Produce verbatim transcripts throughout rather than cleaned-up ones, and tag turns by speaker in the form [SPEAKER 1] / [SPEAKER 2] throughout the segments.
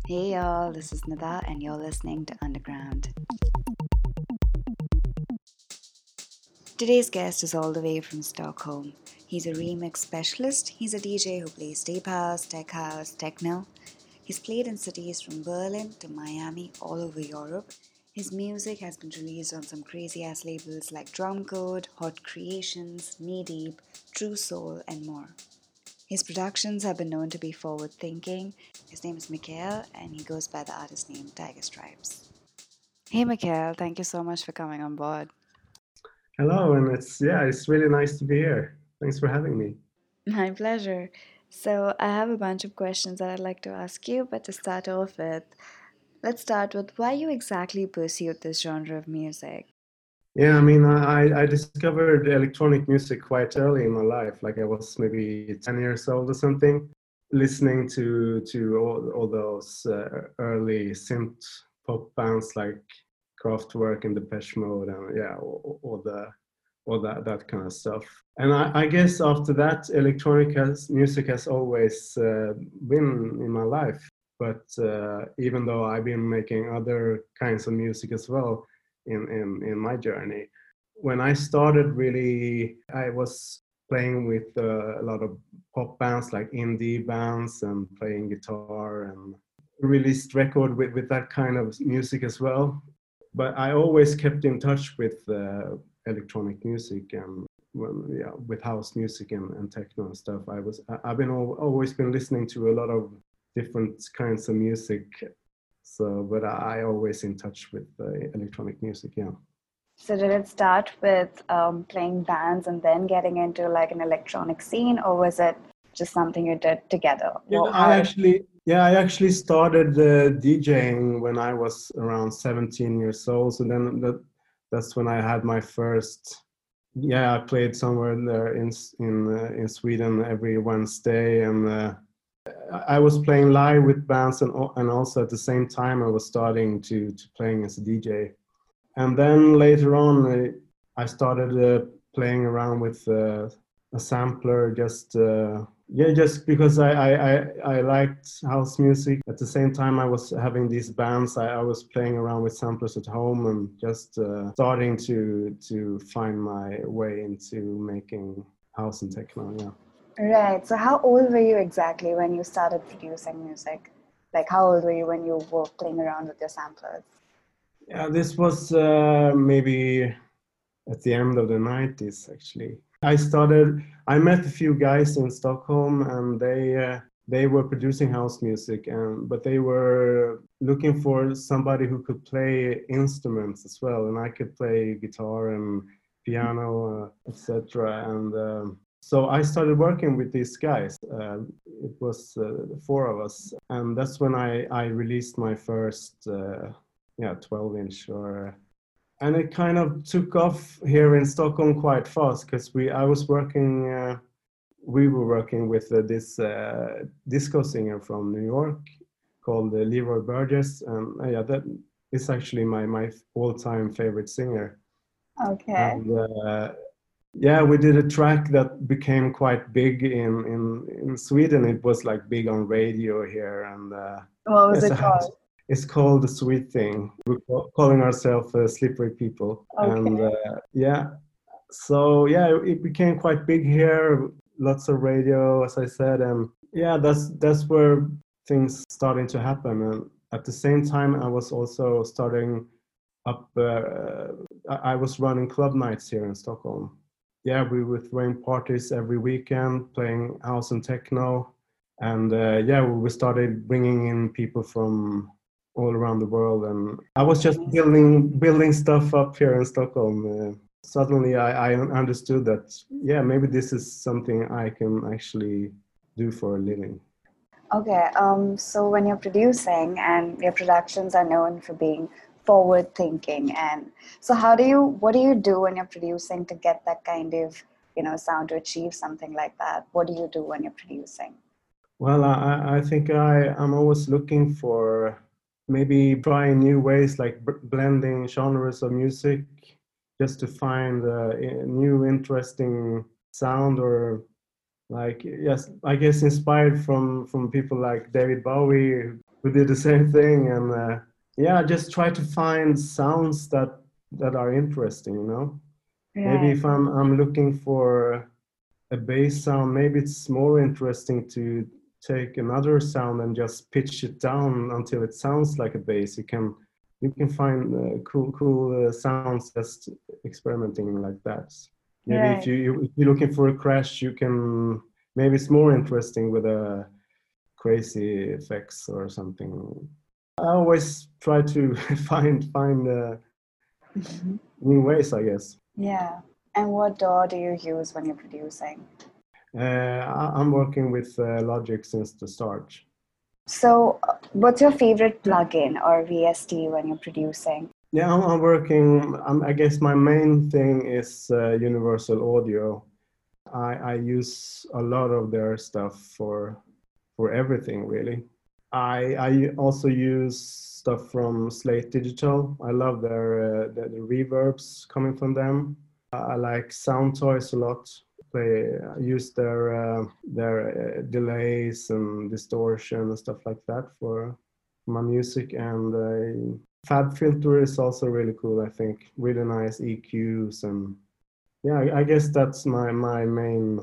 [SPEAKER 1] Hey y'all, this is Nida and you're listening to Underground. Today's guest is all the way from Stockholm. He's a remix specialist. He's a D J who plays deep house, tech house, techno. He's played in cities from Berlin to Miami all over Europe. His music has been released on some crazy ass labels like Drumcode, Hot Creations, Knee Deep, True Soul, and more. His productions have been known to be forward thinking. His name is Mikhail and he goes by the artist name Tiger Stripes. Hey Mikhail, thank you so much for coming on board.
[SPEAKER 2] Hello, and it's yeah, it's really nice to be here. Thanks for having me.
[SPEAKER 1] My pleasure. So, I have a bunch of questions that I'd like to ask you, but to start off with, let's start with why you exactly pursued this genre of music.
[SPEAKER 2] Yeah, I mean, I I discovered electronic music quite early in my life. Like I was maybe ten years old or something, listening to to all, all those uh, early synth pop bands like Kraftwerk and Depeche Mode, and yeah, all, all the all that that kind of stuff. And I, I guess after that, electronic has, music has always uh, been in my life. But uh, even though I've been making other kinds of music as well in, in, in my journey, when I started, really, I was playing with uh, a lot of pop bands like indie bands and playing guitar and released record with, with that kind of music as well. But I always kept in touch with uh, electronic music and well, yeah, with house music and, and techno and stuff. I was I- I've been al- always been listening to a lot of different kinds of music. So, but I, I always in touch with uh, electronic music. Yeah.
[SPEAKER 1] So, did it start with um, playing bands and then getting into like an electronic scene, or was it just something you did together?
[SPEAKER 2] Yeah,
[SPEAKER 1] Well,
[SPEAKER 2] I
[SPEAKER 1] how did
[SPEAKER 2] actually yeah I actually started uh, DJing when I was around seventeen years old. So then that that's when I had my first. Yeah, I played somewhere there in in uh, in Sweden every Wednesday, and uh, I was playing live with bands, and and also at the same time I was starting to to playing as a D J. And then later on, uh, I started uh, playing around with uh, a sampler, just uh, yeah, just because I, I I I liked house music. At the same time, I was having these bands. I, I was playing around with samplers at home and just uh, starting to to find my way into making house and techno. Yeah.
[SPEAKER 1] right? So, how old were you exactly when you started producing music? Like, how old were you when you were playing around with your samplers?
[SPEAKER 2] Yeah, this was uh, maybe at the end of the nineties, actually. I started, I met a few guys in Stockholm, and they uh, they were producing house music, and but they were looking for somebody who could play instruments as well, and I could play guitar and piano, uh, et cetera. And um, so I started working with these guys. Uh, it was uh, four of us, and that's when I I released my first uh, yeah twelve inch or and it kind of took off here in Stockholm quite fast because we I was working uh, we were working with uh, this uh, disco singer from New York called uh, Leroy Burgess, and uh, yeah, that is actually my my all-time favorite singer.
[SPEAKER 1] Okay.
[SPEAKER 2] And uh, yeah, we did a track that became quite big in in in Sweden. It was like big on radio here, and uh,
[SPEAKER 1] What was
[SPEAKER 2] yes,
[SPEAKER 1] it
[SPEAKER 2] I have.
[SPEAKER 1] called?
[SPEAKER 2] It's called The Sweet Thing. We're calling ourselves uh, Slippery People. And
[SPEAKER 1] Okay.
[SPEAKER 2] uh, yeah, so yeah, it became quite big here. Lots of radio, as I said. And yeah, that's that's where things starting to happen. And at the same time, I was also starting up, uh, I I was running club nights here in Stockholm. Yeah, we were throwing parties every weekend, playing house and techno. And uh, yeah, we started bringing in people from all around the world, and I was
[SPEAKER 1] That's
[SPEAKER 2] just
[SPEAKER 1] amazing.
[SPEAKER 2] building building stuff up here in Stockholm. Uh, suddenly, I, I understood that yeah, maybe this is something I can actually do for a living.
[SPEAKER 1] Okay, um, so when you're producing and your productions are known for being forward thinking, and so how do you, what do you do when you're producing to get that kind of, you know, sound to achieve something like that? What do you do when you're producing?
[SPEAKER 2] Well, I, I think I, I'm always looking for maybe trying new ways, like b- blending genres of music, just to find a new interesting sound, or like yes, I guess inspired from from people like David Bowie, we did the same thing, and uh, yeah, just try to find sounds that that are interesting, you know. Maybe
[SPEAKER 1] Right.
[SPEAKER 2] if I'm I'm looking for a bass sound, maybe it's more interesting to take another sound and just pitch it down until it sounds like a bass. You can you can find uh, cool cool uh, sounds just experimenting like that. Maybe if
[SPEAKER 1] Right.
[SPEAKER 2] you, you if you're looking for a crash, you can maybe it's more interesting with a crazy effects or something. I always try to find find uh,
[SPEAKER 1] Mhm.
[SPEAKER 2] new ways, I guess.
[SPEAKER 1] Yeah. And what D A W do you use when you're producing?
[SPEAKER 2] Uh, I, I'm working with uh, Logic since the start.
[SPEAKER 1] So, uh, what's your favorite plugin or V S T when you're producing?
[SPEAKER 2] Yeah, I'm, I'm working. I'm, I guess my main thing is uh, Universal Audio. I, I use a lot of their stuff for for everything really. I I also use stuff from Slate Digital. I love their uh, the, the reverbs coming from them. I like Sound Toys a lot. They use their uh, their uh, delays and distortion and stuff like that for my music. And uh, Fab Filter is also really cool. I think really nice E Qs, and yeah, I, I guess that's my my main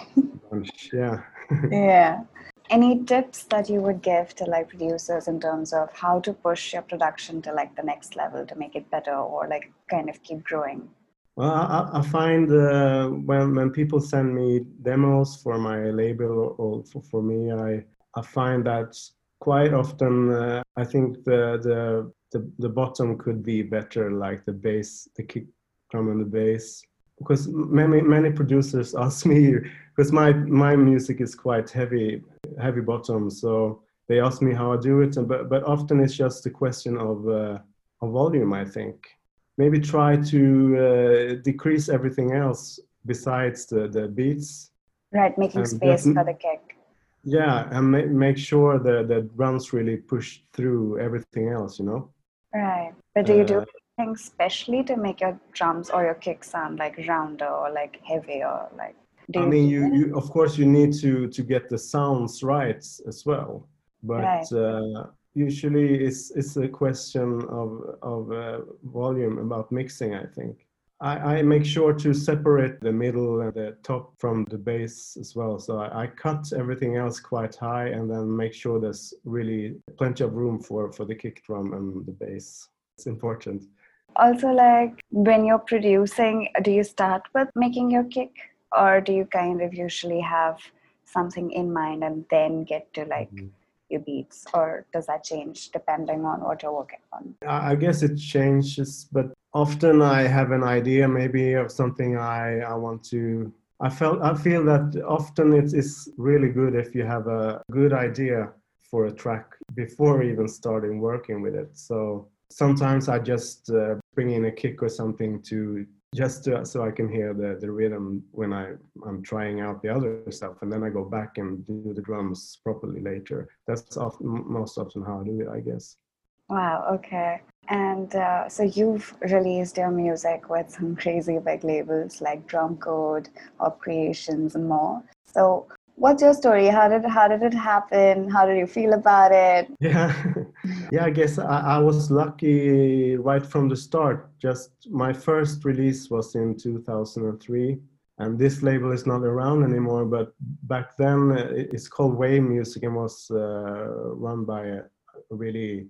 [SPEAKER 2] bunch. Yeah.
[SPEAKER 1] Yeah. Any tips that you would give to like producers in terms of how to push your production to like the next level to make it better or like kind of keep growing?
[SPEAKER 2] Well, I, I find uh, when when people send me demos for my label or for, for me, I I find that quite often uh, I think the, the the the bottom could be better, like the bass, the kick drum and the bass, because many many producers ask me because my my music is quite heavy heavy bottom, so they ask me how I do it, and but but often it's just a question of uh, of volume, I think. Maybe try to uh, decrease everything else besides the, the beats,
[SPEAKER 1] Right, making
[SPEAKER 2] and just
[SPEAKER 1] space for the kick.
[SPEAKER 2] yeah, and ma- make sure that the drums really push through everything else, you know.
[SPEAKER 1] Right. But do you do
[SPEAKER 2] uh,
[SPEAKER 1] anything specially to make your drums or your kick sound like rounder or like heavier? Like, do
[SPEAKER 2] I
[SPEAKER 1] you
[SPEAKER 2] mean,
[SPEAKER 1] do
[SPEAKER 2] you,
[SPEAKER 1] it?
[SPEAKER 2] you of course you need to to get the sounds right as well, but
[SPEAKER 1] Right.
[SPEAKER 2] uh, usually it's it's a question of of uh, volume about mixing, I think. I, I make sure to separate the middle and the top from the bass as well. So I, I cut everything else quite high and then make sure there's really plenty of room for, for the kick drum and the bass. It's important.
[SPEAKER 1] Also, like when you're producing, do you start with making your kick or do you kind of usually have something in mind and then get to like
[SPEAKER 2] Mhm.
[SPEAKER 1] your beats, or does that change depending on what you're working on?
[SPEAKER 2] I I guess it changes, but often I have an idea maybe of something I, I want to. I felt I feel that often it is really good if you have a good idea for a track before even starting working with it. So sometimes I just uh, bring in a kick or something to just to, so I can hear the, the rhythm when I, I'm trying out the other stuff, and then I go back and do the drums properly later. That's often, most often how I do it, I guess.
[SPEAKER 1] Wow, okay. And uh, so you've released your music with some crazy big labels like Drum Code, Op Creations, and more. So what's your story? How did how did it happen? How did you feel about it?
[SPEAKER 2] Yeah, yeah. I guess I, I was lucky right from the start. Just my first release was in two thousand three, and this label is not around anymore. But back then, uh, it- it's called Wave Music and was uh, run by a really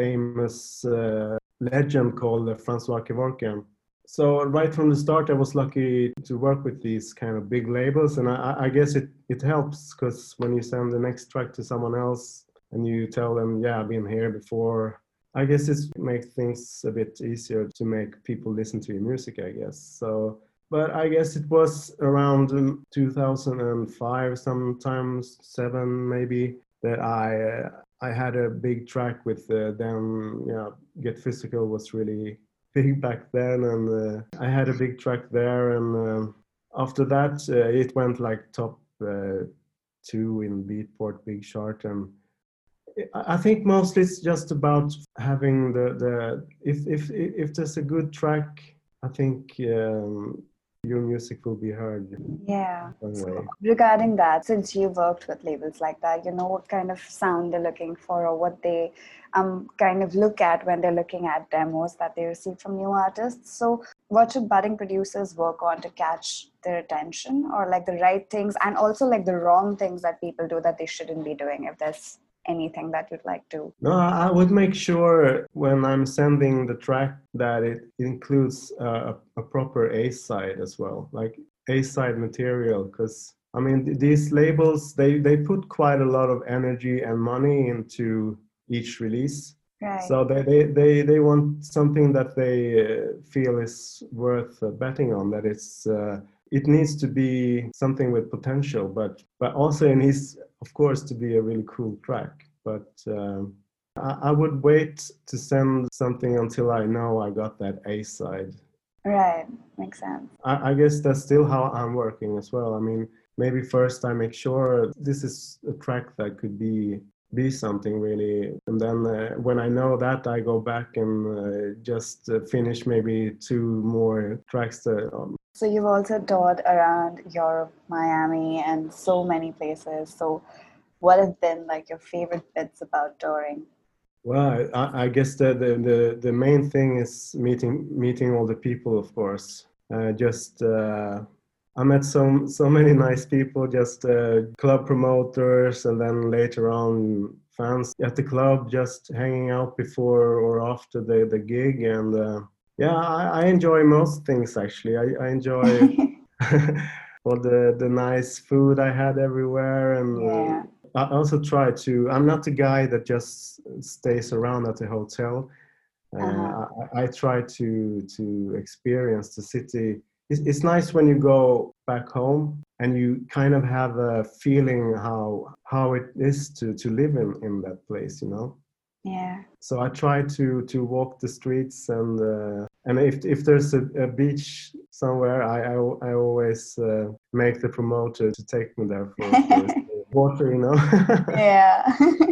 [SPEAKER 2] famous uh, legend called uh, Francois Kevorkian. So right from the start, I was lucky to work with these kind of big labels, and I, I guess it it helps because when you send the next track to someone else and you tell them, yeah, I've been here before. I guess it makes things a bit easier to make people listen to your music, I guess. So, but I guess it was around um, two thousand five, sometimes seven maybe, that I uh, I had a big track with uh, them. Yeah, Get Physical was really big back then, and uh, I had a big track there. And um after that, uh, it went like top uh, two in Beatport Big Chart, and I think mostly it's just about having the the if if if there's a good track, I think um, your music will be heard
[SPEAKER 1] Yeah.
[SPEAKER 2] some
[SPEAKER 1] So
[SPEAKER 2] way.
[SPEAKER 1] regarding that, since you worked with labels like that, you know what kind of sound they're looking for or what they um kind of look at when they're looking at demos that they receive from new artists. So what should budding producers work on to catch their attention, or like the right things and also like the wrong things that people do that they shouldn't be doing, if there's anything that you'd like to?
[SPEAKER 2] No, I I would make sure when I'm sending the track that it includes uh, a, a proper A side as well, like A side material. Because I mean, th- these labels they they put quite a lot of energy and money into each release.
[SPEAKER 1] Right.
[SPEAKER 2] So they they they, they want something that they uh, feel is worth uh, betting on. That it's uh, it needs to be something with potential, but but also it needs, of course, to be a really cool track. But um, I, I would wait to send something until I know I got that A side.
[SPEAKER 1] Right. Makes sense.
[SPEAKER 2] I, I guess that's still how I'm working as well. I mean, maybe first I make sure this is a track that could be be something really, and then uh, when I know that, I go back and uh, just uh, finish maybe two more tracks that, um,
[SPEAKER 1] So you've also toured around Europe, Miami, and so many places. So what have been like your favorite bits about touring?
[SPEAKER 2] well, I, I guess the, the, the, the main thing is meeting meeting all the people, of course. Uh, just uh, I met so so many nice people, just uh, club promoters, and then later on fans at the club, just hanging out before or after the, the gig. And uh, yeah, I, I enjoy most things actually. I, I enjoy all the the nice food I had everywhere, and uh,
[SPEAKER 1] Yeah.
[SPEAKER 2] I also try to. I'm not the guy that just stays around at the hotel.
[SPEAKER 1] Uh-huh.
[SPEAKER 2] Uh, I, I try to to experience the city. It's, it's nice when you go back home and you kind of have a feeling how how it is to to live in in that place, you know.
[SPEAKER 1] Yeah.
[SPEAKER 2] So I try to to walk the streets, and uh, and if if there's a, a beach somewhere, I I, I always uh, make the promoter to take me there for for water, you know.
[SPEAKER 1] Yeah.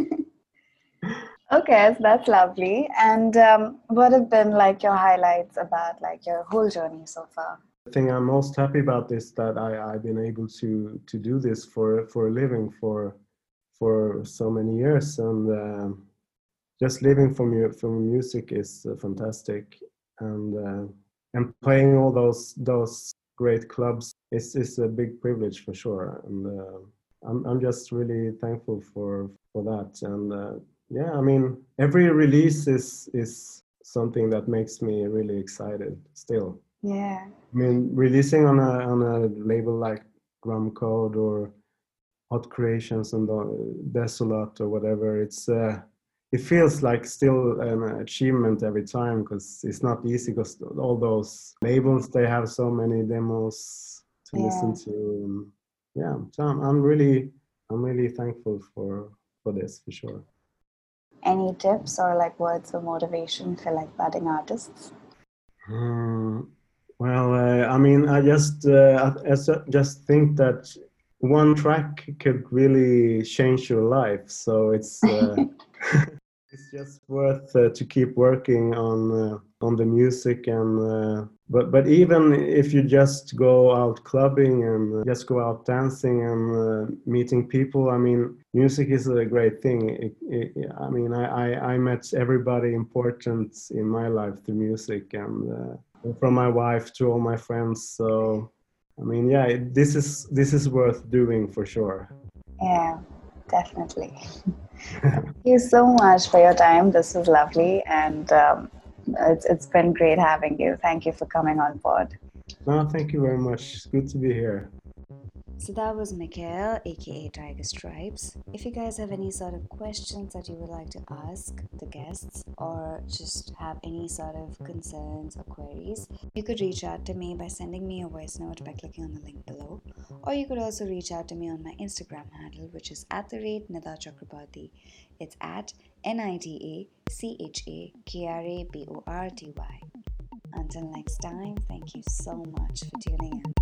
[SPEAKER 1] Okay, so that's lovely. And um, what have been like your highlights about like your whole journey so far?
[SPEAKER 2] The thing I'm most happy about is that I I've been able to to do this for for a living for for so many years, and um, just living from mu- from music is uh, fantastic, and uh, and playing all those those great clubs is is a big privilege for sure, and uh, I'm I'm just really thankful for for that. And uh, yeah, I mean, every release is is something that makes me really excited still.
[SPEAKER 1] Yeah.
[SPEAKER 2] I mean, releasing on a on a label like Drum Code or Hot Creations and the Desolate or whatever, it's uh, it feels like still an achievement every time, because it's not easy, because all those labels, they have so many demos to listen
[SPEAKER 1] Yeah.
[SPEAKER 2] to. And yeah, so I'm, I'm really I'm really thankful for for this for sure.
[SPEAKER 1] Any tips or like words of motivation for like budding artists?
[SPEAKER 2] Hmm. Well, uh, I mean, I just uh, I, I s- just think that one track could really change your life. So it's uh, it's just worth uh, to keep working on uh, on the music, and uh, but but even if you just go out clubbing and uh, just go out dancing and uh, meeting people, I mean, music is a great thing. It, it, I mean, I, I I met everybody important in my life through music, and uh, from my wife to all my friends. So I mean, yeah, it, this is this is worth doing for sure.
[SPEAKER 1] Yeah, definitely. Thank you so much for your time. This was lovely, and um, it's it's been great having you. Thank you for coming on board.
[SPEAKER 2] No, thank you very much. It's good to be here.
[SPEAKER 1] So that was Mikhail, aka Tiger Stripes. If you guys have any sort of questions that you would like to ask the guests, or just have any sort of concerns or queries, you could reach out to me by sending me a voice note by clicking on the link below. Or you could also reach out to me on my Instagram handle, which is at the rate Nida Chakrabarty. It's at N I D A C H A K R A B O R T Y. Until next time, thank you so much for tuning in.